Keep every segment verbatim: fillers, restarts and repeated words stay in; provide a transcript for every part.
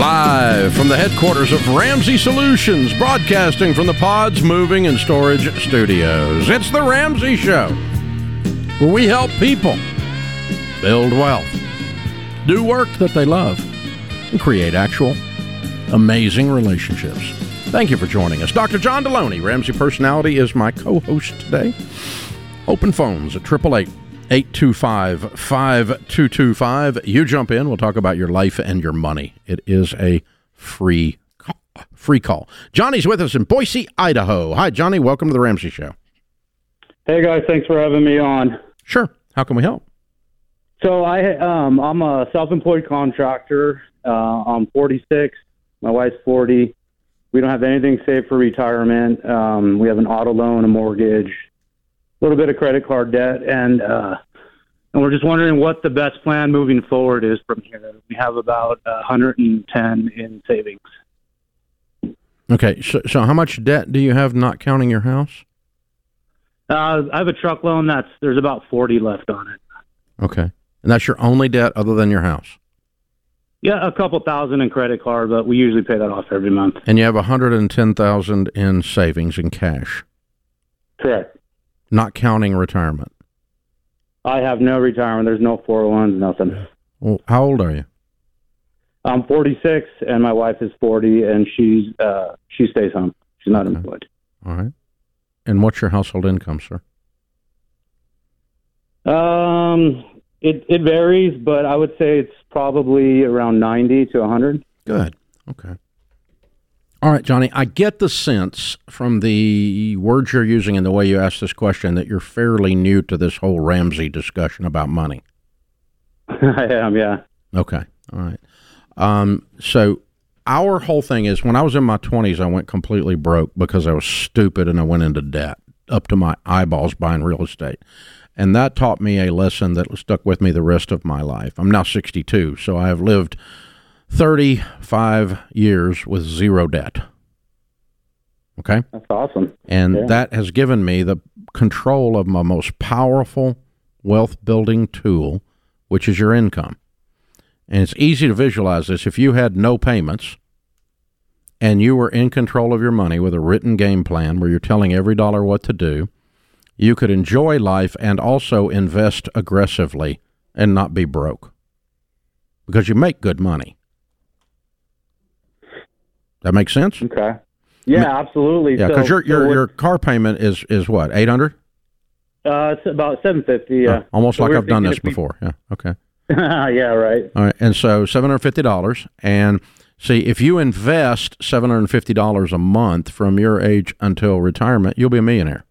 Live from the headquarters of Ramsey Solutions, broadcasting from the Pods Moving and Storage Studios. It's The Ramsey Show, where we help people build wealth, do work that they love, and create actual amazing relationships. Thank you for joining us. Doctor John Deloney, Ramsey Personality, is my co-host today. Open phones at eight eight eight, eight two five, five two two five. You jump in. We'll talk about your life and your money. It is a free call. Free call. Johnny's with us in Boise, Idaho. Hi, Johnny. Welcome to the Ramsey Show. Hey, guys. Thanks for having me on. Sure. How can we help? So I, um, I'm a self-employed contractor. Uh, I'm forty-six. My wife's forty. We don't have anything saved for retirement. Um, we have an auto loan, a mortgage, a little bit of credit card debt, and uh, and we're just wondering what the best plan moving forward is from here. We have about one hundred ten in savings. Okay, so, so how much debt do you have, not counting your house? Uh, I have a truck loan that's there's about forty left on it. Okay, and that's your only debt other than your house? Yeah, a couple thousand in credit card, but we usually pay that off every month. And you have one hundred ten thousand in savings in cash? Correct. Not counting retirement? I have no retirement. There's no four oh ones, nothing. Well, how old are you? I'm forty-six, and my wife is forty, and she's uh, she stays home. She's not Okay. employed. All right. And what's your household income, sir? Um, it it varies, but I would say it's probably around ninety to one hundred. Good. Okay. All right, Johnny, I get the sense from the words you're using and the way you asked this question that you're fairly new to this whole Ramsey discussion about money. I am, yeah. Okay. All right. Um, so our whole thing is, when I was in my twenties, I went completely broke because I was stupid and I went into debt up to my eyeballs buying real estate. And that taught me a lesson that stuck with me the rest of my life. I'm now sixty-two, so I have lived thirty-five years with zero debt. Okay? That's awesome. And Yeah. that has given me the control of my most powerful wealth-building tool, which is your income. And it's easy to visualize this. If you had no payments and you were in control of your money with a written game plan where you're telling every dollar what to do, you could enjoy life and also invest aggressively and not be broke because you make good money. That makes sense? Okay. Yeah, absolutely. Yeah, So- because your so your what- your car payment is is what, eight hundred? Uh, it's about seven fifty. Yeah. Oh, almost So like we're I've done thinking this if we- before. Yeah. Okay. Yeah. Right. All right. And so seven hundred fifty dollars. And see, if you invest seven hundred fifty dollars a month from your age until retirement, you'll be a millionaire.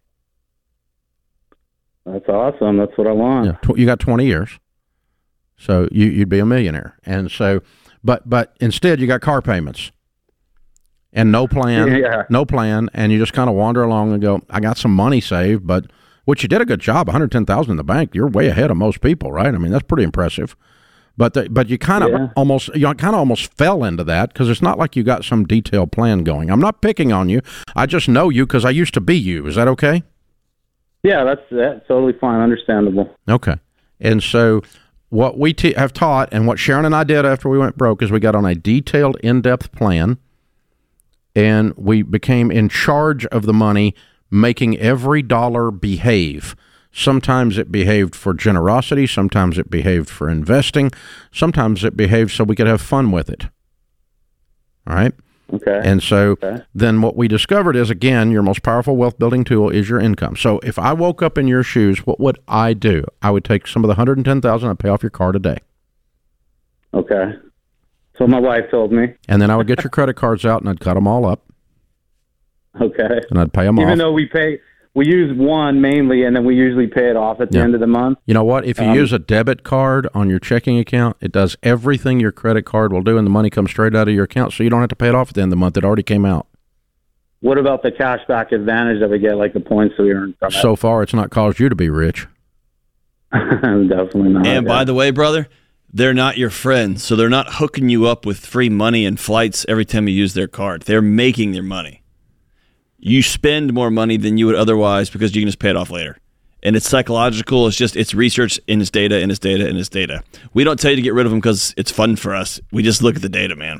That's awesome. That's what I want. Yeah. Tw- you got twenty years, so you you'd be a millionaire. And so, but but instead, you got car payments. And no plan, Yeah. no plan, and you just kind of wander along and go, I got some money saved, but which you did a good job, one hundred ten thousand in the bank. You're way ahead of most people, right? I mean, that's pretty impressive. But the, but you kind of Yeah. almost you kind of almost fell into that because it's not like you got some detailed plan going. I'm not picking on you. I just know you because I used to be you. Is that okay? Yeah, that's that's totally fine. Understandable. Okay. And so what we t- have taught and what Sharon and I did after we went broke is we got on a detailed, in-depth plan. And we became in charge of the money, making every dollar behave. Sometimes it behaved for generosity. Sometimes it behaved for investing. Sometimes it behaved so we could have fun with it. All right? Okay. And so Okay. then what we discovered is, again, your most powerful wealth-building tool is your income. So if I woke up in your shoes, what would I do? I would take some of the one hundred ten thousand dollars and I'd pay off your car today. Okay. So my wife told me. And then I would get your credit cards out and I'd cut them all up Okay. and I'd pay them Even off. though we pay, we use one mainly, and then we usually pay it off at the Yeah. end of the month. You know what? If you Um, use a debit card on your checking account, it does everything your credit card will do, and the money comes straight out of your account, so you don't have to pay it off at the end of the month. It already came out. What about the cashback advantage that we get, like the points that we earn from So far, it's not caused you to be rich. it? Definitely not. And yeah. by the way, brother, they're not your friends, so they're not hooking you up with free money and flights every time you use their card. They're making their money. You spend more money than you would otherwise because you can just pay it off later. And it's psychological. It's just, it's research and it's data and it's data and it's data. We don't tell you to get rid of them because it's fun for us. We just look at the data, man.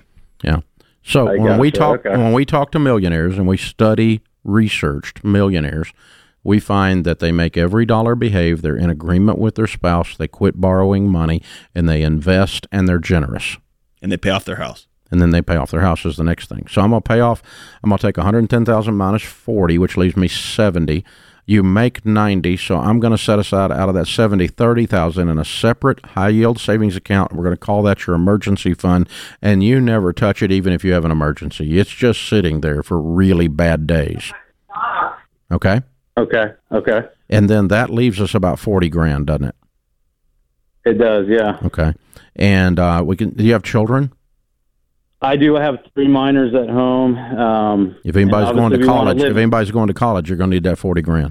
Yeah. So I when we gotcha. talk Okay. when we talk to millionaires and we study researched millionaires, we find that they make every dollar behave. They're in agreement with their spouse. They quit borrowing money, and they invest, and they're generous. And they pay off their house. And then they pay off their house is the next thing. So I'm going to pay off, I'm going to take one hundred ten thousand minus forty, which leaves me seventy. You make ninety, so I'm going to set aside out of that seventy, thirty thousand in a separate high-yield savings account. We're going to call that your emergency fund, and you never touch it even if you have an emergency. It's just sitting there for really bad days. Okay? Okay. Okay. And then that leaves us about forty grand, doesn't it? It does. Yeah. Okay. And uh, we can. Do you have children? I do have three minors at home. Um, If anybody's and going to obviously we wanna college, live- if anybody's going to college, you're going to need that forty grand.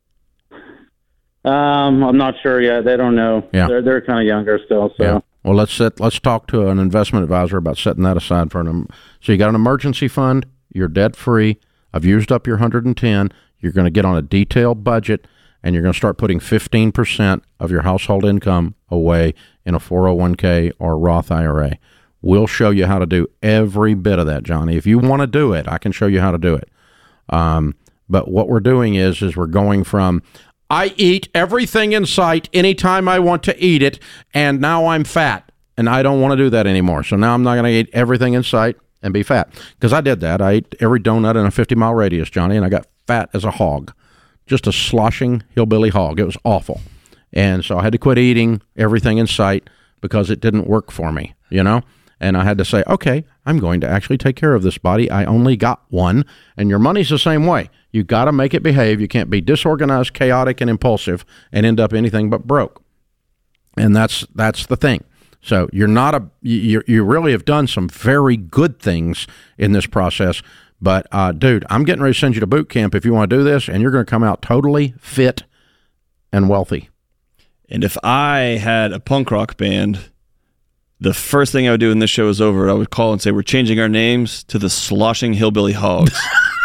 Um, I'm not sure yet. They don't know. Yeah. They're they're kind of younger still. So. Yeah. Well, let's set, let's talk to an investment advisor about setting that aside for an. So you got an emergency fund. You're debt free. I've used up your one hundred ten. You're going to get on a detailed budget, and you're going to start putting fifteen percent of your household income away in a four oh one k or Roth I R A. We'll show you how to do every bit of that, Johnny. If you want to do it, I can show you how to do it. Um, but what we're doing is, is we're going from, I eat everything in sight anytime I want to eat it, and now I'm fat, and I don't want to do that anymore. So now I'm not going to eat everything in sight and be fat. Because I did that. I ate every donut in a fifty-mile radius, Johnny, and I got fat as a hog. Just a sloshing hillbilly hog. It was awful. And so I had to quit eating everything in sight because it didn't work for me, you know? And I had to say, okay, I'm going to actually take care of this body. I only got one. And your money's the same way. You got to make it behave. You can't be disorganized, chaotic, and impulsive and end up anything but broke. And that's that's the thing. So you're not a you you really have done some very good things in this process. But uh, dude, I'm getting ready to send you to boot camp if you want to do this, and you're going to come out totally fit and wealthy. And if I had a punk rock band, the first thing I would do when this show is over, I would call and say, we're changing our names to the Sloshing Hillbilly Hogs.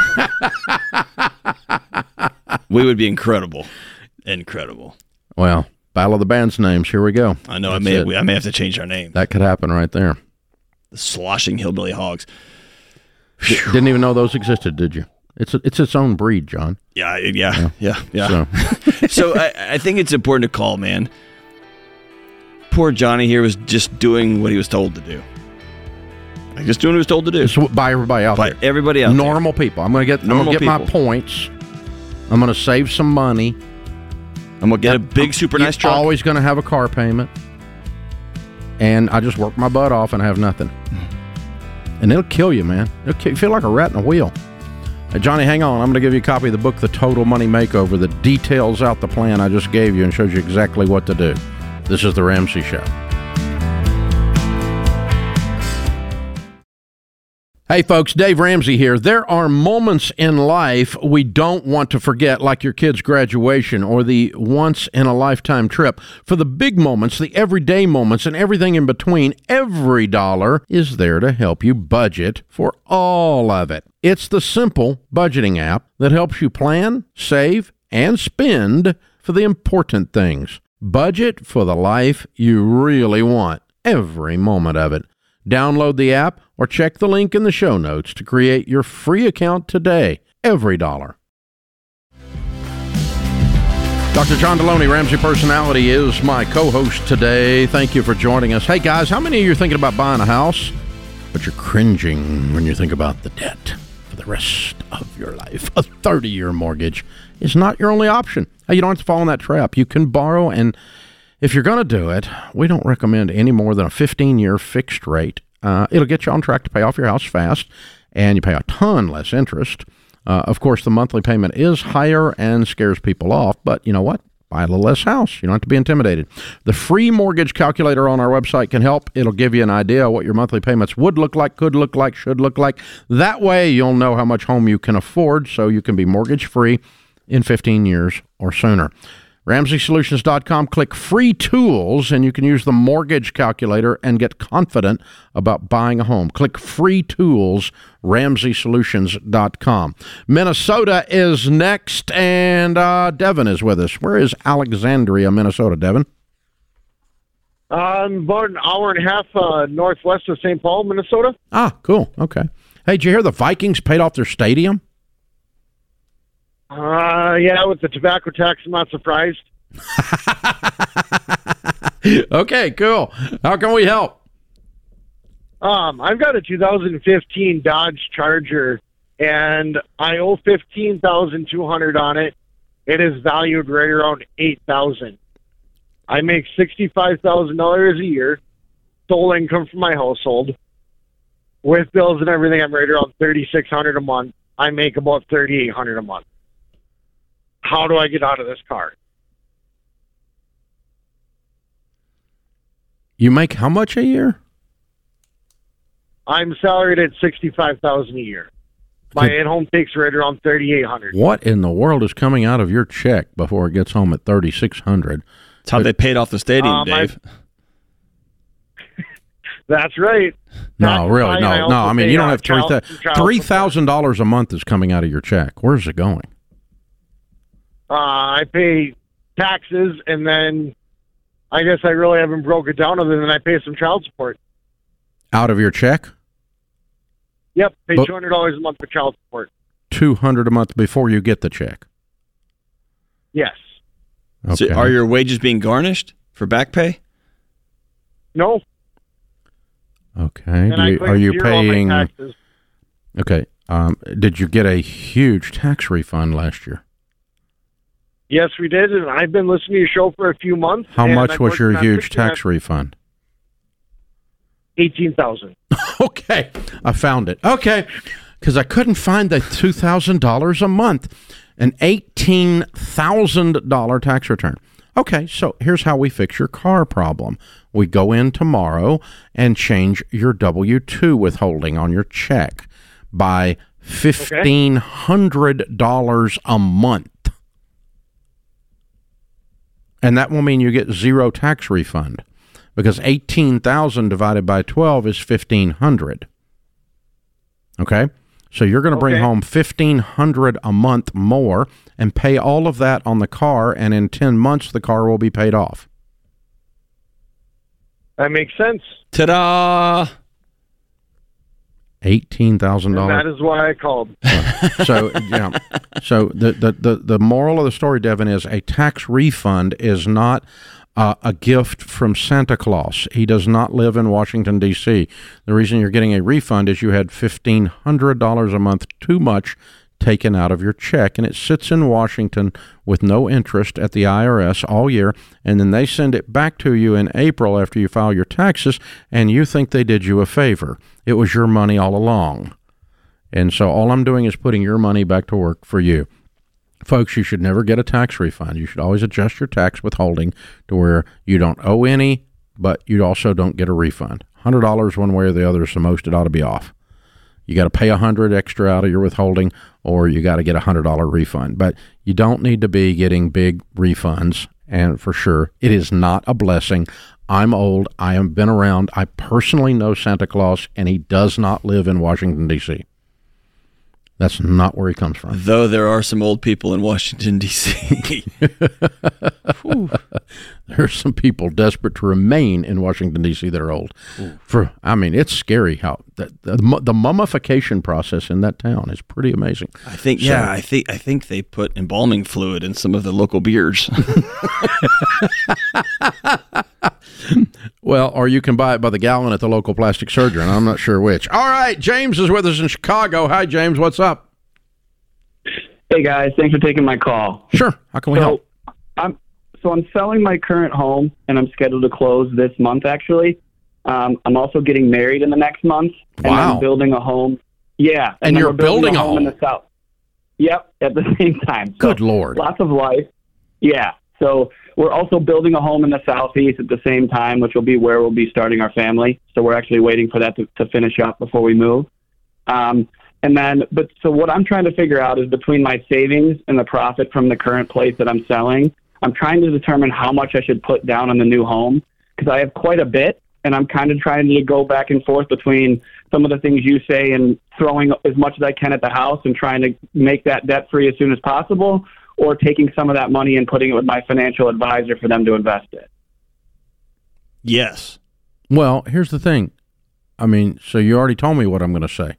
We would be incredible. Incredible. Well, Battle of the Bands names. Here we go. I know I That's may, it. I may have to change our name. That could happen right there. The Sloshing Hillbilly Hogs. D- didn't even know those existed, did you? It's a, it's its own breed, John. Yeah, yeah, yeah, yeah. So, So I, I think it's important to call, man. Poor Johnny here was just doing what he was told to do. Like just doing what he was told to do. it's by everybody out By there. everybody out Normal people. I'm going to get I'm Normal gonna get my people. points. I'm going to save some money. there. I'm going to get a big, super nice You're truck. always going to have a car payment. And I just work my butt off and have nothing. And it'll kill you, man. It'll kill, you feel like a rat in a wheel. Hey, Johnny, hang on. I'm going to give you a copy of the book, The Total Money Makeover, that details out the plan I just gave you and shows you exactly what to do. This is The Ramsey Show. Hey folks, Dave Ramsey here. There are moments in life we don't want to forget, like your kid's graduation or the once-in-a-lifetime trip. For the big moments, the everyday moments, and everything in between, every dollar is there to help you budget for all of it. It's the simple budgeting app that helps you plan, save, and spend for the important things. Budget for the life you really want, every moment of it. Download the app or check the link in the show notes to create your free account today. Every dollar. Doctor John Deloney, Ramsey Personality, is my co-host today. Thank you for joining us. Hey, guys, how many of you are thinking about buying a house, but you're cringing when you think about the debt for the rest of your life? A thirty-year mortgage is not your only option. Hey, you don't have to fall in that trap. You can borrow, and if you're going to do it, we don't recommend any more than a fifteen-year fixed rate. Uh, it'll get you on track to pay off your house fast, and you pay a ton less interest. Uh, of course, the monthly payment is higher and scares people off, but you know what? Buy a little less house. You don't have to be intimidated. The free mortgage calculator on our website can help. It'll give you an idea of what your monthly payments would look like, could look like, should look like. That way, you'll know how much home you can afford, so you can be mortgage-free in fifteen years or sooner. Ramsey Solutions dot com, click free tools, and you can use the mortgage calculator and get confident about buying a home. Click free tools, Ramsey Solutions dot com. Minnesota is next, and uh, Devin is with us. Where is Alexandria, Minnesota, Devin? Um, about an hour and a half uh, northwest of Saint Paul, Minnesota. Ah, cool. Okay. Hey, did you hear the Vikings paid off their stadium? Uh, yeah, with the tobacco tax, I'm not surprised. Okay, cool. How can we help? Um, I've got a two thousand fifteen Dodge Charger, and I owe fifteen thousand two hundred dollars on it. It is valued right around eight thousand dollars. I make sixty-five thousand dollars a year, sole income from my household. With bills and everything, I'm right around thirty-six hundred dollars a month. I make about thirty-eight hundred dollars a month. How do I get out of this car? You make how much a year? I'm salaried at sixty-five thousand dollars a year. My Okay. at-home takes right around thirty-eight hundred dollars. What in the world is coming out of your check before it gets home at thirty-six hundred dollars? That's how they paid off the stadium, Um, Dave. That's right. No, That's really, why no, also no. I mean, pay, you don't uh, have three child- child three support. thousand dollars a month is coming out of your check. Where's it going? Uh, I pay taxes, and then I guess I really haven't broke it down other than I pay some child support. Out of your check, Yep, pay But- two hundred dollars a month for child support. two hundred a month before you get the check. Yes. Okay. So are your wages being garnished for back pay? No. okay. And Do I you, claim are you zero on my paying? taxes. Okay. Um, did you get a huge tax refund last year? Yes, we did, and I've been listening to your show for a few months. How and much I'm was your working on huge fixing that tax refund? eighteen thousand. Okay, I found it. Okay, because I couldn't find the two thousand dollars a month, an eighteen thousand dollar tax return. Okay, so here's how we fix your car problem. We go in tomorrow and change your W two withholding on your check by fifteen hundred dollars a month. And that will mean you get zero tax refund, because eighteen thousand divided by twelve is fifteen hundred. Okay? So you're going to bring Okay. home fifteen hundred a month more and pay all of that on the car, and in ten months the car will be paid off. That makes sense. Ta-da! eighteen thousand And that dollars. is why I called. So, yeah. So the, the, the, the moral of the story, Devin, is a tax refund is not uh, a gift from Santa Claus. He does not live in Washington, D C The reason you're getting a refund is you had fifteen hundred dollars a month too much taken out of your check, and it sits in Washington with no interest at the I R S all year, and then they send it back to you in April after you file your taxes, and you think they did you a favor. It was your money all along. And so all I'm doing is putting your money back to work for you. Folks, you should never get a tax refund. You should always adjust your tax withholding to where you don't owe any, but you also don't get a refund. one hundred dollars one way or the other is the most it ought to be off. You got to pay one hundred dollars extra out of your withholding, or you got to get a one hundred dollars refund. But you don't need to be getting big refunds, and for sure, it is not a blessing. I'm old. I have been around. I personally know Santa Claus, and he does not live in Washington, D C That's not where he comes from. Though there are some old people in Washington, D C There are some people desperate to remain in Washington, D C that are old. For I mean, it's scary how the, the, the mummification process in that town is pretty amazing. I think, So- yeah, I think I think they put embalming fluid in some of the local beers. Well, or you can buy it by the gallon at the local plastic surgeon. I'm not sure which. All right, James is with us in Chicago. Hi, James. What's up? Hey guys, thanks for taking my call. Sure. How can we so, help? I'm so I'm selling my current home, and I'm scheduled to close this month. Actually, um, I'm also getting married in the next month, and Wow. I'm building a home. Yeah, And then you're we're building a home? in the south. Yep, at the same time. So, Good Lord. lots of life. Yeah. So we're also building a home in the southeast at the same time, which will be where we'll be starting our family. So we're actually waiting for that to, to finish up before we move. Um, and then, but so what I'm trying to figure out is between my savings and the profit from the current place that I'm selling, I'm trying to determine how much I should put down on the new home, because I have quite a bit, and I'm kind of trying to go back and forth between some of the things you say and throwing as much as I can at the house and trying to make that debt free as soon as possible, or taking some of that money and putting it with my financial advisor for them to invest it. Yes. Well, here's the thing. I mean, so you already told me what I'm going to say.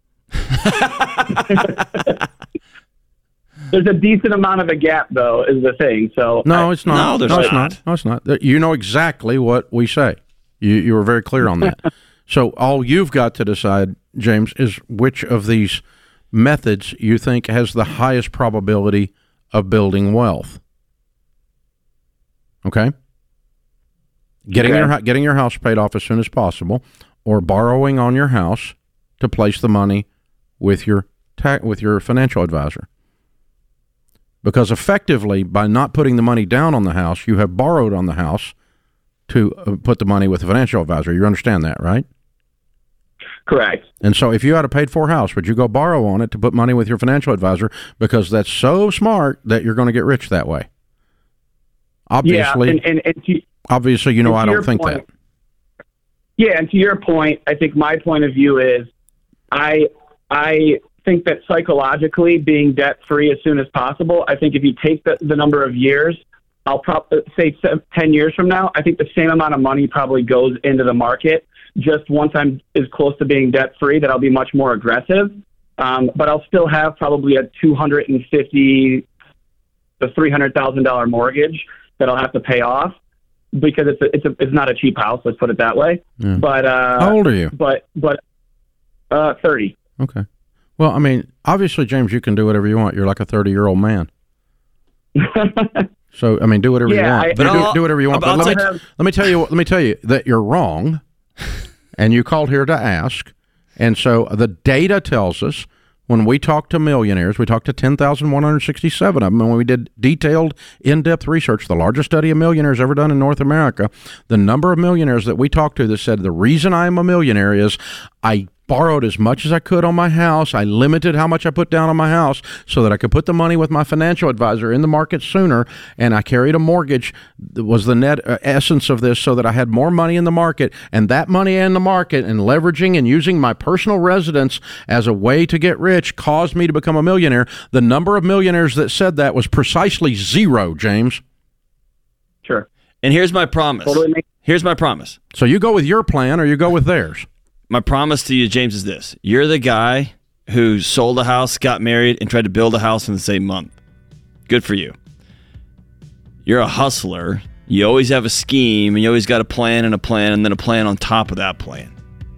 There's a decent amount of a gap, though, is the thing. So no, I, it's not. No, there's no, it's not. not. No, it's not. You know exactly what we say. You you were very clear on that. So all you've got to decide, James, is which of these methods you think has the highest probability of building wealth. Okay? Getting Okay. your getting your house paid off as soon as possible, or borrowing on your house to place the money with your ta- with your financial advisor. Because effectively, by not putting the money down on the house, you have borrowed on the house to uh, put the money with the financial advisor. You understand that, right? Correct. And so if you had a paid-for house, would you go borrow on it to put money with your financial advisor because that's so smart that you're going to get rich that way? Obviously, yeah, and, and, and to, obviously, you know and I to don't your think point- that. Yeah, and to your point, I think my point of view is I I think that psychologically being debt-free as soon as possible, I think if you take the, the number of years, I'll probably say seven, ten years from now, I think the same amount of money probably goes into the market. Just once I'm as close to being debt-free, that I'll be much more aggressive. Um, but I'll still have probably a two hundred fifty thousand to three hundred thousand dollars mortgage that I'll have to pay off because it's a, it's a, it's not a cheap house. Let's put it that way. Yeah. But uh, How old are you? But but uh, thirty. Okay. Well, I mean, obviously, James, you can do whatever you want. You're like a thirty-year-old man. So, I mean, do whatever Yeah, you want. I- Do, But I'll- do whatever you want. I'll But let, me, tell- let me tell you. Let me tell you that you're wrong, and you called here to ask. And so the data tells us when we talk to millionaires, we talked to ten thousand one hundred sixty-seven of them, and when we did detailed, in-depth research, the largest study of millionaires ever done in North America, the number of millionaires that we talked to that said the reason I am a millionaire is I borrowed as much as I could on my house. I limited how much I put down on my house so that I could put the money with my financial advisor in the market sooner, and I carried a mortgage that was the net uh, essence of this so that I had more money in the market, and that money in the market and leveraging and using my personal residence as a way to get rich caused me to become a millionaire. The number of millionaires that said that was precisely zero, James. Sure. And here's my promise. Totally make- Here's my promise. So you go with your plan or you go with theirs. My promise to you, James, is this. You're the guy who sold a house, got married, and tried to build a house in the same month. Good for you. You're a hustler. You always have a scheme, and you always got a plan and a plan and then a plan on top of that plan.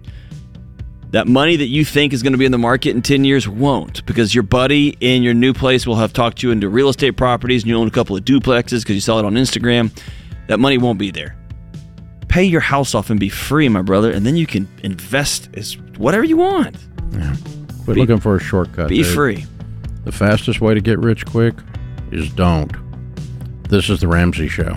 That money that you think is going to be in the market in ten years won't, because your buddy in your new place will have talked you into real estate properties and you own a couple of duplexes because you saw it on Instagram. That money won't be there. Pay your house off and be free, my brother, and then you can invest as whatever you want. Yeah. Quit Be- looking for a shortcut. Be dude. free. The fastest way to get rich quick is don't. This is The Ramsey Show.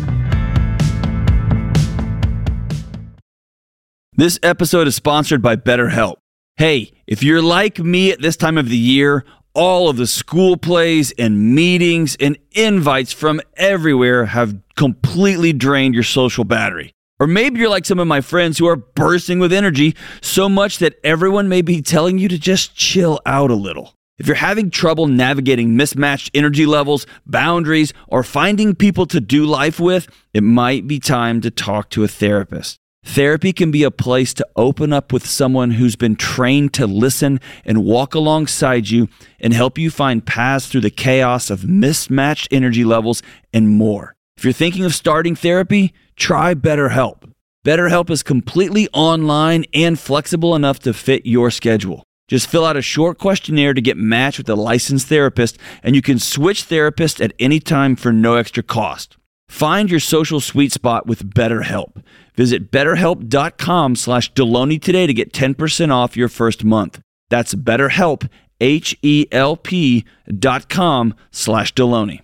This episode is sponsored by BetterHelp. Hey, if you're like me at this time of the year, all of the school plays and meetings and invites from everywhere have completely drained your social battery. Or maybe you're like some of my friends who are bursting with energy so much that everyone may be telling you to just chill out a little. If you're having trouble navigating mismatched energy levels, boundaries, or finding people to do life with, it might be time to talk to a therapist. Therapy can be a place to open up with someone who's been trained to listen and walk alongside you and help you find paths through the chaos of mismatched energy levels and more. If you're thinking of starting therapy, try BetterHelp. BetterHelp is completely online and flexible enough to fit your schedule. Just fill out a short questionnaire to get matched with a licensed therapist, and you can switch therapists at any time for no extra cost. Find your social sweet spot with BetterHelp. Visit betterhelp.com slash Deloney today to get ten percent off your first month. That's BetterHelp, H E L P dot com slash Deloney.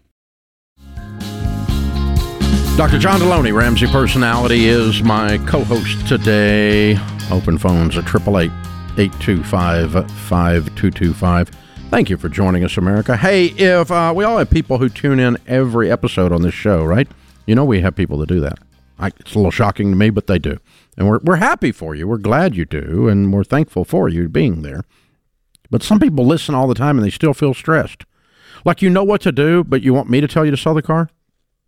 Doctor John Deloney, Ramsey Personality, is my co-host today. Open phones at eight eight eight, eight two five, five two two five. Thank you for joining us, America. Hey, if uh, we all have people who tune in every episode on this show, right? You know we have people that do that. I, it's a little shocking to me, but they do. And we're we're happy for you. We're glad you do, and we're thankful for you being there. But some people listen all the time, and they still feel stressed. Like you know what to do, but you want me to tell you to sell the car?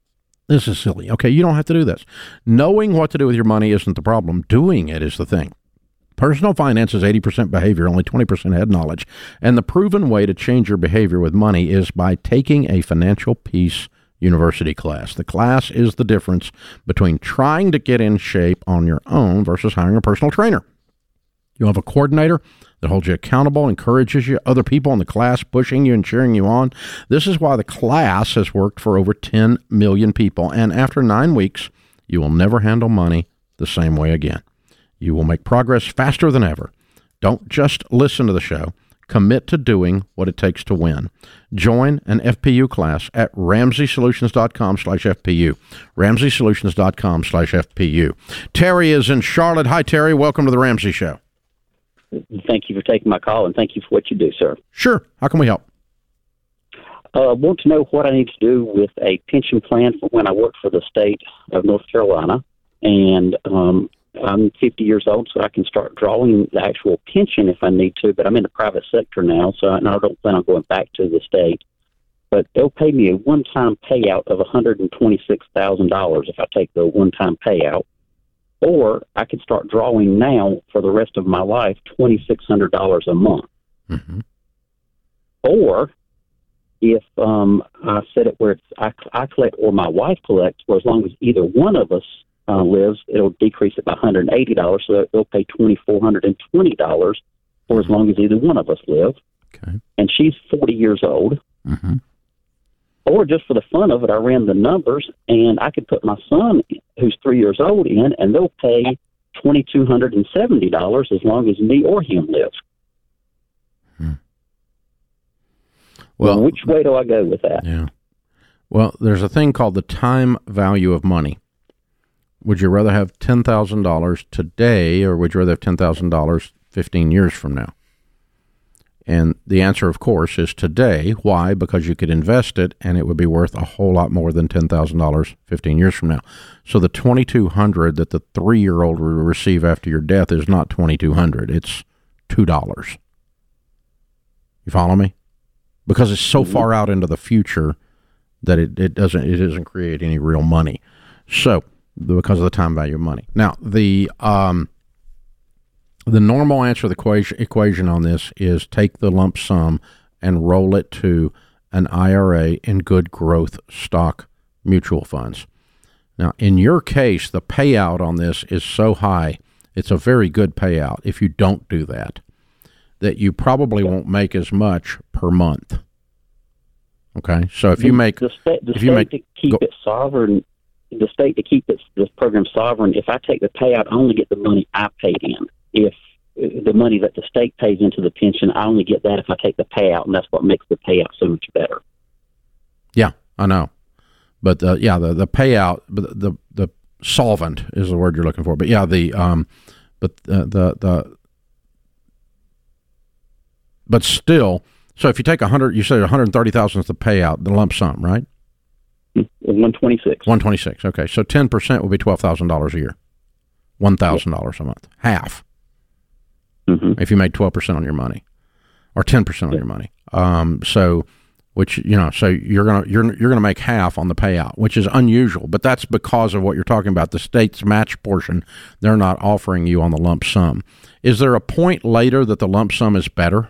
This is silly. Okay, you don't have to do this. Knowing what to do with your money isn't the problem. Doing it is the thing. Personal finance is eighty percent behavior, only twenty percent head knowledge. And the proven way to change your behavior with money is by taking a Financial Peace University class. The class is the difference between trying to get in shape on your own versus hiring a personal trainer. You'll have a coordinator that holds you accountable, encourages you, other people in the class pushing you and cheering you on. This is why the class has worked for over ten million people. And after nine weeks, you will never handle money the same way again. You will make progress faster than ever. Don't just listen to the show. Commit to doing what it takes to win. Join an F P U class at ramsey solutions dot com slash F P U. ramsey solutions dot com slash F P U. Terry is in Charlotte. Hi, Terry. Welcome to the Ramsey Show. Thank you for taking my call, and thank you for what you do, sir. Sure. How can we help? I uh, want to know what I need to do with a pension plan for when I worked for the state of North Carolina. And um, I'm fifty years old, so I can start drawing the actual pension if I need to, but I'm in the private sector now, so I, I don't plan on going back to the state. But they'll pay me a one-time payout of one hundred twenty-six thousand dollars if I take the one-time payout. Or I could start drawing now for the rest of my life two thousand six hundred dollars a month. Mm-hmm. Or if um, I set it where it's I, I collect or my wife collects, for as long as either one of us uh, lives, it'll decrease it by one hundred eighty dollars, so they'll pay two thousand four hundred twenty dollars for as long as either one of us live. Okay. And she's forty years old. Mm-hmm. Or just for the fun of it, I ran the numbers, and I could put my son, who's three years old, in, and they'll pay two thousand two hundred seventy dollars as long as me or him live. Hmm. Well, well, which way do I go with that? Yeah. Well, there's a thing called the time value of money. Would you rather have ten thousand dollars today, or would you rather have ten thousand dollars fifteen years from now? And the answer, of course, is today. Why? Because you could invest it, and it would be worth a whole lot more than ten thousand dollars fifteen years from now. So the twenty-two hundred dollars that the three-year-old will receive after your death is not twenty-two hundred dollars. It's two dollars. You follow me? Because it's so mm-hmm. far out into the future that it, it doesn't it doesn't create any real money. So because of the time value of money. Now, the um, the normal answer to the equation, equation on this is take the lump sum and roll it to an I R A in good growth stock mutual funds. Now, in your case, the payout on this is so high, it's a very good payout if you don't do that, that you probably won't make as much per month. Okay? So if you make... The state, the if you state make, to keep go, it sovereign, the state to keep it, this program sovereign, if I take the payout, I only get the money I paid in. If the money that the state pays into the pension, I only get that if I take the payout, and that's what makes the payout so much better. Yeah, I know. But, uh, yeah, the, the payout, the, the the solvent is the word you're looking for. But, yeah, the, um, but uh, the, the, but still, so if you take one hundred, you said one hundred thirty thousand is the payout, the lump sum, right? one twenty-six. one twenty-six, okay. So ten percent would be twelve thousand dollars a year. one thousand dollars a month. Half. Mm-hmm. If you made twelve percent on your money, or ten percent on yeah. your money. Um, so, which, you know, so you're going to, you're, you're going to make half on the payout, which is unusual, but that's because of what you're talking about. The state's match portion, they're not offering you on the lump sum. Is there a point later that the lump sum is better?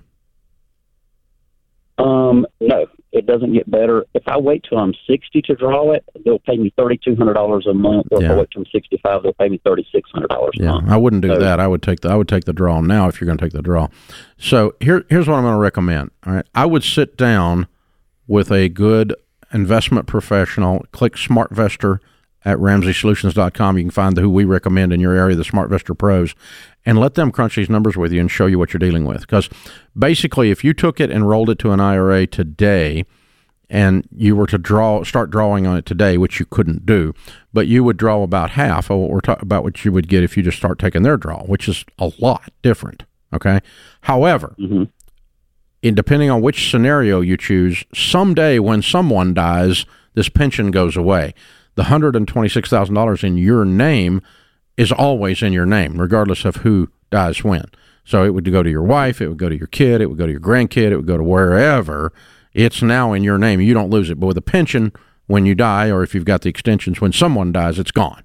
Um, no, it doesn't get better. If I wait till I'm sixty to draw it, they'll pay me three thousand two hundred dollars a month. Or yeah. if I wait till I'm sixty-five, they'll pay me three thousand six hundred dollars a yeah, month. I wouldn't do so, that. I would take the I would take the draw now if you're going to take the draw. So here here's what I'm going to recommend. All right, I would sit down with a good investment professional. Click SmartVestor at ramsey solutions dot com. You can find the, who we recommend in your area, the SmartVestor pros, and let them crunch these numbers with you and show you what you're dealing with. Because basically, if you took it and rolled it to an I R A today, and you were to draw, start drawing on it today, which you couldn't do, but you would draw about half of what we're talking about, what you would get if you just start taking their draw, which is a lot different. Okay. However, mm-hmm. in depending on which scenario you choose, someday when someone dies, this pension goes away. The one hundred twenty-six thousand dollars in your name is always in your name, regardless of who dies when. So it would go to your wife, it would go to your kid, it would go to your grandkid, it would go to wherever. It's now in your name. You don't lose it. But with a pension, when you die, or if you've got the extensions, when someone dies, it's gone.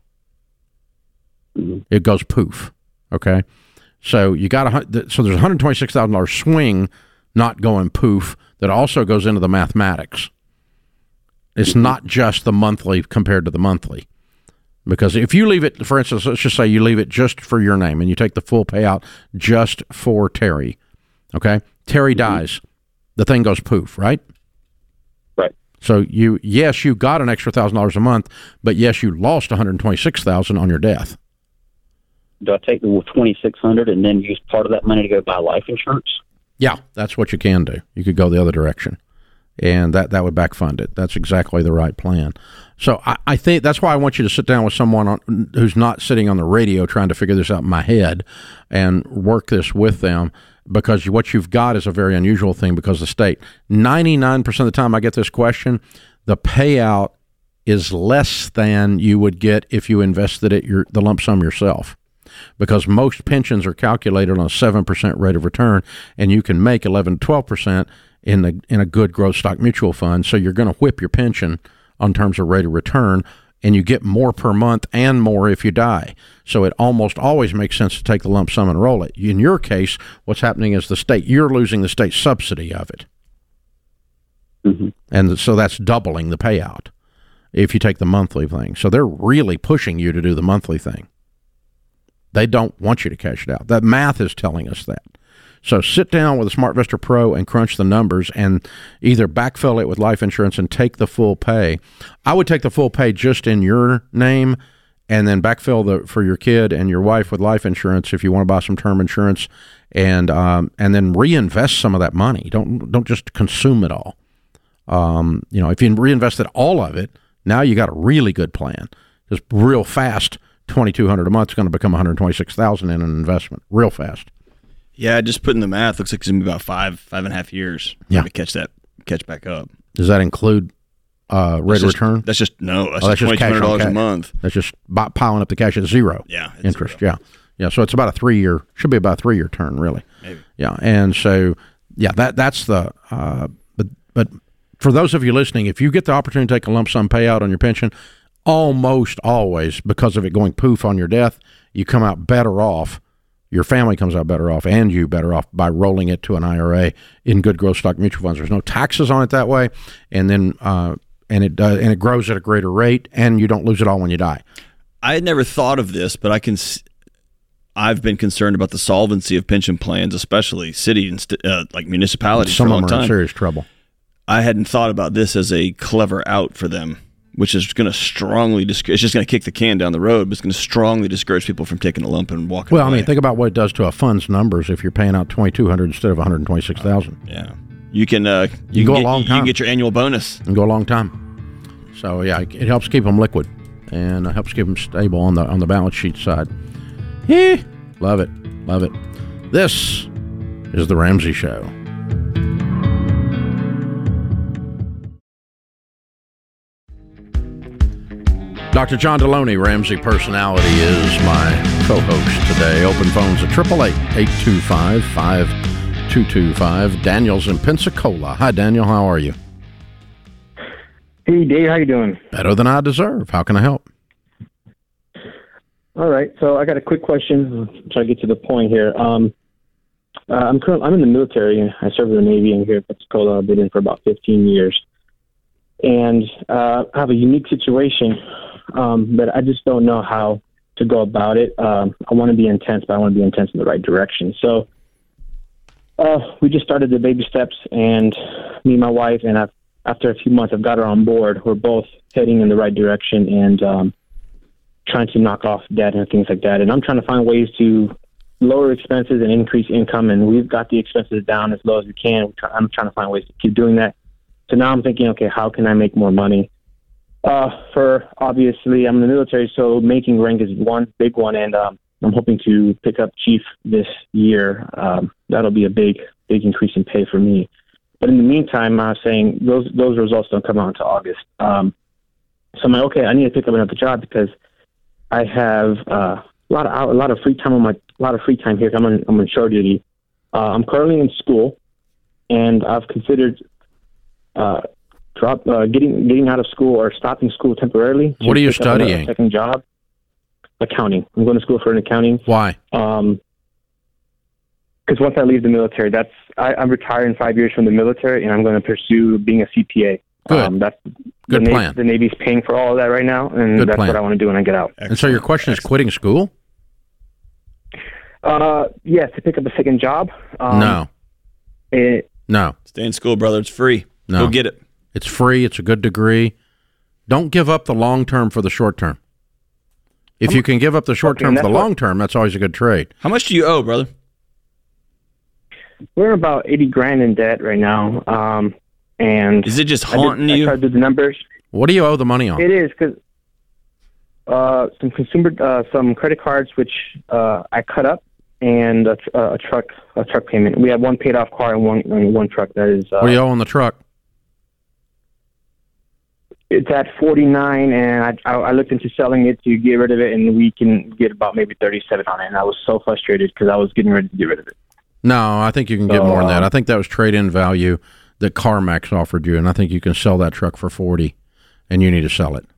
Mm-hmm. It goes poof. Okay. So you got a, so there's a one hundred twenty-six thousand dollars swing not going poof that also goes into the mathematics. It's mm-hmm. not just the monthly compared to the monthly. Because if you leave it, for instance, let's just say you leave it just for your name and you take the full payout just for Terry, okay? Terry mm-hmm. dies. The thing goes poof, right? Right. So you, yes, you got an extra one thousand dollars a month, but yes, you lost one hundred twenty-six thousand dollars on your death. Do I take the twenty-six hundred dollars and then use part of that money to go buy life insurance? Yeah, that's what you can do. You could go the other direction, and that, that would back fund it. That's exactly the right plan. So I, I think that's why I want you to sit down with someone on, who's not sitting on the radio trying to figure this out in my head and work this with them, because what you've got is a very unusual thing because the state, ninety-nine percent of the time I get this question, the payout is less than you would get if you invested it your the lump sum yourself. Because most pensions are calculated on a seven percent rate of return, and you can make eleven to twelve percent in the in a good growth stock mutual fund. So you're going to whip your pension on terms of rate of return, and you get more per month and more if you die. So it almost always makes sense to take the lump sum and roll it. In your case, what's happening is the state, you're losing the state subsidy of it. Mm-hmm. And so that's doubling the payout if you take the monthly thing. So they're really pushing you to do the monthly thing. They don't want you to cash it out. That math is telling us that. So sit down with a SmartVestor Pro and crunch the numbers and either backfill it with life insurance and take the full pay. I would take the full pay just in your name and then backfill the for your kid and your wife with life insurance if you want to buy some term insurance, and um, and then reinvest some of that money. Don't don't just consume it all. Um, you know, if you reinvested all of it, now you got a really good plan. Just real fast, twenty-two hundred dollars a month is going to become one hundred twenty-six thousand dollars in an investment real fast. Yeah, just putting the math, looks like it's going to be about five, five and a half years yeah. to catch that, catch back up. Does that include uh, rate of return? That's just, no, that's, oh, that's just twenty-two hundred dollars a month. That's just piling up the cash at zero. Yeah. Interest, zero. yeah. Yeah, so it's about a three-year, should be about a three-year turn, really. Maybe. Yeah, and so, yeah, that that's the, uh, but, but for those of you listening, if you get the opportunity to take a lump sum payout on your pension, almost always, because of it going poof on your death, you come out better off. Your family comes out better off, and you better off by rolling it to an I R A in good growth stock mutual funds. There's no taxes on it that way, and then uh, and it uh, and it grows at a greater rate, and you don't lose it all when you die. I had never thought of this, but I can. I've been concerned about the solvency of pension plans, especially city and st- uh, like municipalities. Some for a of long them are time. in serious trouble. I hadn't thought about this as a clever out for them, which is going to strongly discourage. It's just going to kick the can down the road, but it's going to strongly discourage people from taking a lump and walking well, away. I mean, think about what it does to a fund's numbers if you're paying out twenty-two hundred dollars instead of one hundred twenty-six thousand dollars. Yeah. You can, uh, you, you can go get, a long time. You can get your annual bonus. And go a long time. So, yeah, it helps keep them liquid and it helps keep them stable on the on the balance sheet side. Hee, love it. Love it. This is The Ramsey Show. Doctor John Deloney, Ramsey Personality, is my co-host today. Open phones at eight eight eight, eight two five, five two two five. Daniel's in Pensacola. Hi, Daniel. How are you? Hey, Dave. How you doing? Better than I deserve. How can I help? All right. So I got a quick question. I'll try to get to the point here. Um, uh, I'm currently, I'm in the military. I serve in the Navy. I'm here in Pensacola. I've been in for about fifteen years. And uh, I have a unique situation. Um, but I just don't know how to go about it. Um, I want to be intense, but I want to be intense in the right direction. So uh, we just started the baby steps, and me and my wife, and I've, after a few months, I've got her on board. We're both heading in the right direction and um, trying to knock off debt and things like that. And I'm trying to find ways to lower expenses and increase income, and we've got the expenses down as low as we can. I'm trying to find ways to keep doing that. So now I'm thinking, okay, how can I make more money? Uh, for obviously, I'm in the military, so making rank is one big one, and um, I'm hoping to pick up chief this year. Um, that'll be a big, big increase in pay for me. But in the meantime, I was saying those those results don't come out until August. Um, so I'm like, okay, I need to pick up another job because I have uh, a lot of a lot of free time on my a lot of free time here. I'm on I'm on shore duty. Uh, I'm currently in school, and I've considered. Uh, drop uh, getting getting out of school or stopping school temporarily. What are you pick up a studying? Second job. Accounting. I'm going to school for an accounting. Why? Um, because once I leave the military, that's I, I'm retiring five years from the military, and I'm going to pursue being a C P A. Good. Um, that's Good the plan. Navy, the Navy's paying for all of that right now, and Good that's plan. what I want to do when I get out. And so your question is quitting school? Uh, yes, to pick up a second job. Um, No. It, No. Stay in school, brother. It's free. No. Go get it. It's free. It's a good degree. Don't give up the long term for the short term. If you can give up the short Okay, term for that's the what- long term, that's always a good trade. How much do you owe, brother? we're about eighty grand in debt right now, um, and Is it just I did- haunting I you? tried to do the numbers. What do you owe the money on? It is because uh, some consumer, uh, some credit cards which uh, I cut up, and a, tr- uh, a truck, a truck payment. We have one paid off car and one and one truck that is. Uh, What do you owe on the truck? It's at forty nine, and I, I I looked into selling it to get rid of it, and we can get about maybe thirty seven on it. And I was so frustrated because I was getting ready to get rid of it. No, I think you can get So, more than that. um, I think that was trade-in value that CarMax offered you, and I think you can sell that truck for forty, and you need to sell it.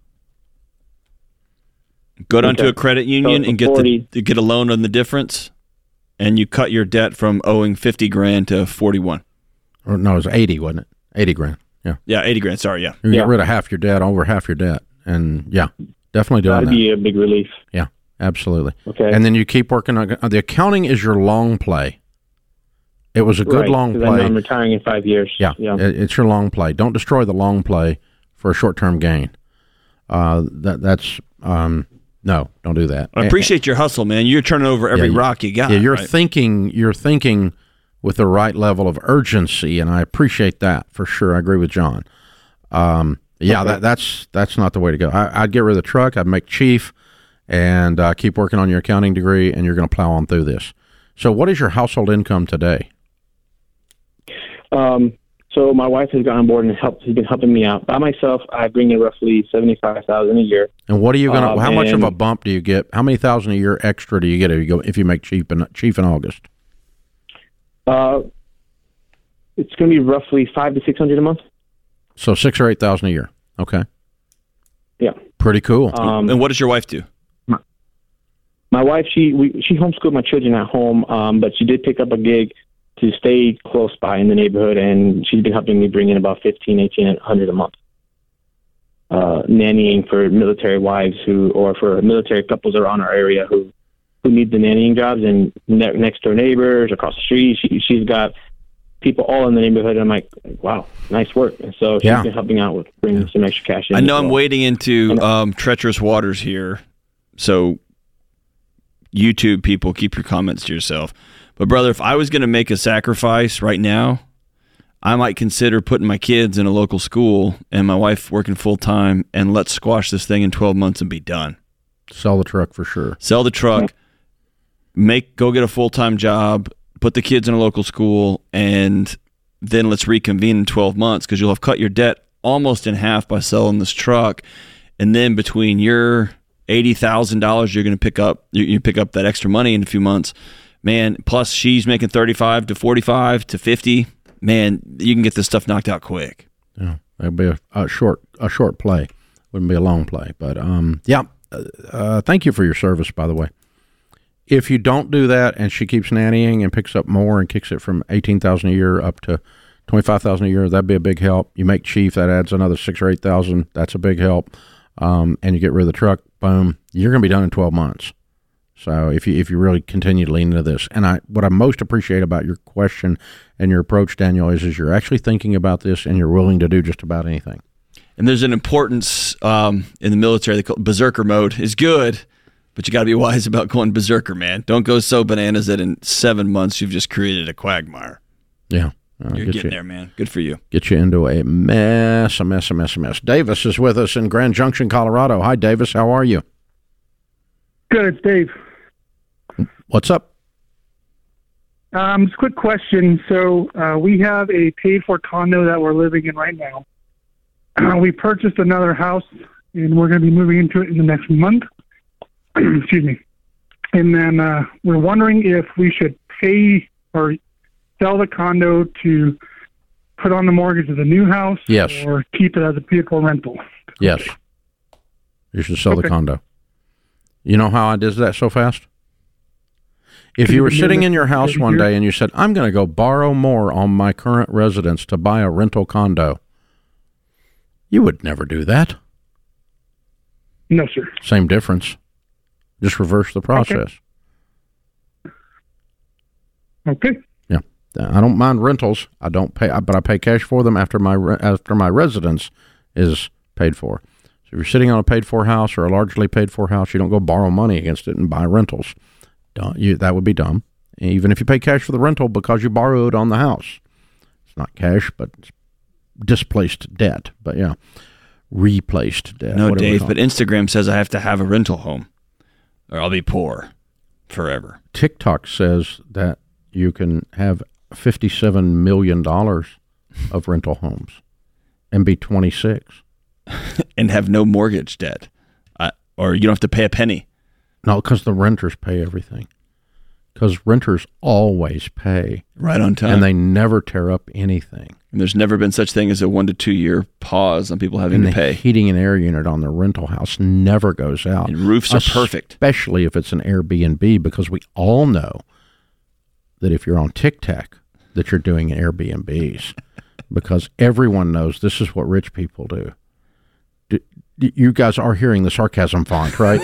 Go down to Okay. a credit union So and get forty. the get a loan on the difference, and you cut your debt from owing fifty grand to forty one. Or no, it was eighty, wasn't it? Eighty grand. Yeah, Yeah, eighty grand. Sorry, yeah. you Yeah. get rid of half your debt, over half your debt, and yeah, definitely doing That'd that. be a big relief. Yeah, absolutely. Okay. And then you keep working on the accounting. Is your long play? It was a good Right, long 'cause I know play. I'm retiring in five years. Yeah, Yeah. it- it's your long play. Don't destroy the long play for a short-term gain. Uh, that that's um, no, don't do that. I appreciate your hustle, man. You're turning over every Yeah, you- rock you got. Yeah, you're right? thinking. You're thinking with the right level of urgency, and I appreciate that for sure. I agree with John. Um, yeah, Okay. that, that's that's not the way to go. I, I'd get rid of the truck. I'd make chief, and uh, keep working on your accounting degree, and you're going to plow on through this. So, what is your household income today? Um, so my wife has gotten on board and helped. She's been helping me out. By myself, I bring in roughly seventy five thousand a year. And what are you going to? Um, how much of and- a bump do you get? How many thousand a year extra do you get if you go if you make chief in chief in August? Uh, it's going to be roughly five to six hundred a month. So six or eight thousand a year. Okay, Yeah. pretty cool. Um, and what does your wife do? my wife, she we, she homeschooled my children at home, um, but she did pick up a gig to stay close by in the neighborhood, and she's been helping me bring in about fifteen, eighteen hundred a month. Uh, nannying for military wives who, or for military couples around our area who, who need the nannying jobs, and ne- next door neighbors across the street. She, she's got people all in the neighborhood. And I'm like, wow, nice work. And so she's Yeah. been helping out with bringing some extra cash in. I know as I'm well. wading into um, treacherous waters here, so YouTube people, keep your comments to yourself. But brother, if I was going to make a sacrifice right now, I might consider putting my kids in a local school and my wife working full time, and let's squash this thing in twelve months and be done. Sell the truck for sure. Sell the truck, make go get a full time job, put the kids in a local school, and then let's reconvene in twelve months because you'll have cut your debt almost in half by selling this truck, and then between your eighty thousand dollars you're going to pick up, you, you pick up that extra money in a few months, man. Plus she's making thirty-five to forty-five to fifty. Man, you can get this stuff knocked out quick. Yeah, that'd be a, a short a short play. Wouldn't be a long play, but um, yeah. Uh, uh, thank you for your service, by the way. If you don't do that, and she keeps nannying and picks up more and kicks it from eighteen thousand a year up to twenty five thousand a year, that'd be a big help. You make chief, that adds another six or eight thousand. That's a big help. Um, and you get rid of the truck, boom, you're going to be done in twelve months. So if you if you really continue to lean into this, and I what I most appreciate about your question and your approach, Daniel, is is you're actually thinking about this and you're willing to do just about anything. And there's an importance um, in the military. They call it berserker mode is good, but you got to be wise about going berserker, man. Don't go so bananas that in seven months you've just created a quagmire. Yeah, uh, You're get getting you, there, man. Good for you. Get you into a mess, a mess, a mess, a mess. Davis is with us in Grand Junction, Colorado. Hi, Davis. How are you? Good, it's Dave. What's up? Um, just a quick question. So uh, we have a paid-for condo that we're living in right now. Uh, we purchased another house, and we're going to be moving into it in the next month. Excuse me. And then uh, we're wondering if we should pay or sell the condo to put on the mortgage of the new house? Yes. Or keep it as a paid for rental? Yes. You should sell Okay. the condo. You know how I did that so fast? If Can you you were give me sitting the- in your house maybe one here? day and you said, I'm going to go borrow more on my current residence to buy a rental condo, you would never do that. No, sir. Same difference. Just reverse the process. Okay. Yeah. I don't mind rentals. I don't pay, but I pay cash for them after my re- after my residence is paid for. So if you're sitting on a paid for house or a largely paid for house, you don't go borrow money against it and buy rentals. Don't, you, that would be dumb. Even if you pay cash for the rental because you borrowed on the house, it's not cash, but it's displaced debt. But yeah, replaced debt. No, whatever we Dave, call but it. Instagram says I have to have a rental home or I'll be poor forever. TikTok says that you can have fifty-seven million dollars of rental homes and be twenty-six. And have no mortgage debt. I, or you don't have to pay a penny. No, because the renters pay everything. Because renters always pay. Right on time. And they never tear up anything. And there's never been such thing as a one to two year pause on people having And to the pay. heating and air unit on the rental house never goes out. And roofs are perfect. Especially if it's an Airbnb, because we all know that if you're on TikTok, that you're doing Airbnbs. Because everyone knows this is what rich people do. do you guys are hearing the sarcasm font, right?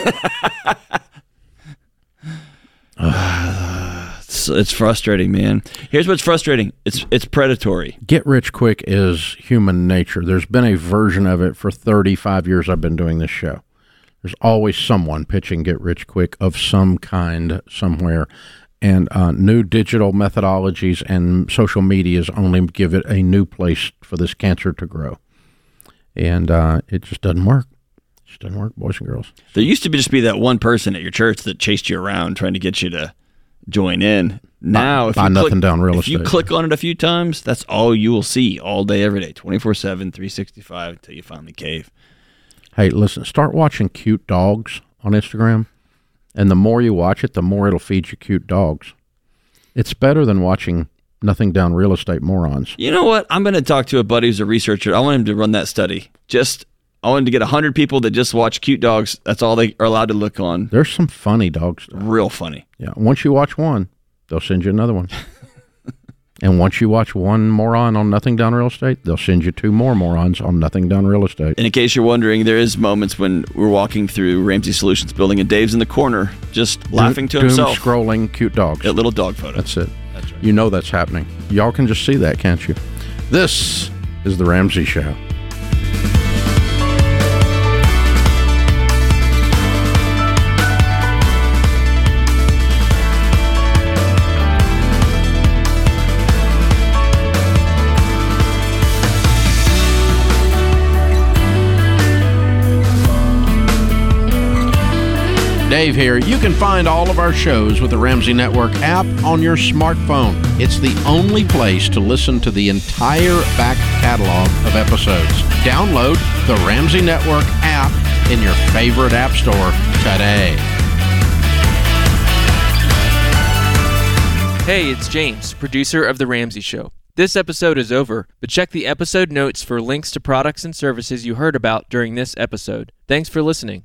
it's, it's frustrating, man. Here's what's frustrating. It's it's predatory. Get rich quick is human nature. There's been a version of it for thirty-five years I've been doing this show. There's always someone pitching get rich quick of some kind somewhere. And uh, new digital methodologies and social medias only give it a new place for this cancer to grow. And uh, it just doesn't work. It just doesn't work, boys and girls. There used to be just be that one person at your church that chased you around trying to get you to join in. Now, Buy- if buy you nothing click, down real if you estate. click on it a few times, that's all you will see all day, every day, twenty-four seven, three sixty-five until you finally cave. Hey, listen, start watching cute dogs on Instagram. And the more you watch it, the more it'll feed you cute dogs. It's better than watching nothing down real estate morons. You know what? I'm going to talk to a buddy who's a researcher. I want him to run that study. Just, I want him to get one hundred people that just watch cute dogs. That's all they are allowed to look on. There's some funny dog stuff. Real funny. Yeah. Once you watch one, they'll send you another one. And once you watch one moron on nothing down real estate, they'll send you two more morons on nothing down real estate. And in case you're wondering, there is moments when we're walking through Ramsey Solutions building and Dave's in the corner just laughing to Doom himself scrolling cute dogs. at little dog photos. That's it. That's right. You know that's happening. Y'all can just see that, can't you? This is The Ramsey Show. Dave here. You can find all of our shows with the Ramsey Network app on your smartphone. It's the only place to listen to the entire back catalog of episodes. Download the Ramsey Network app in your favorite app store today. Hey, it's James, producer of The Ramsey Show. This episode is over, but check the episode notes for links to products and services you heard about during this episode. Thanks for listening.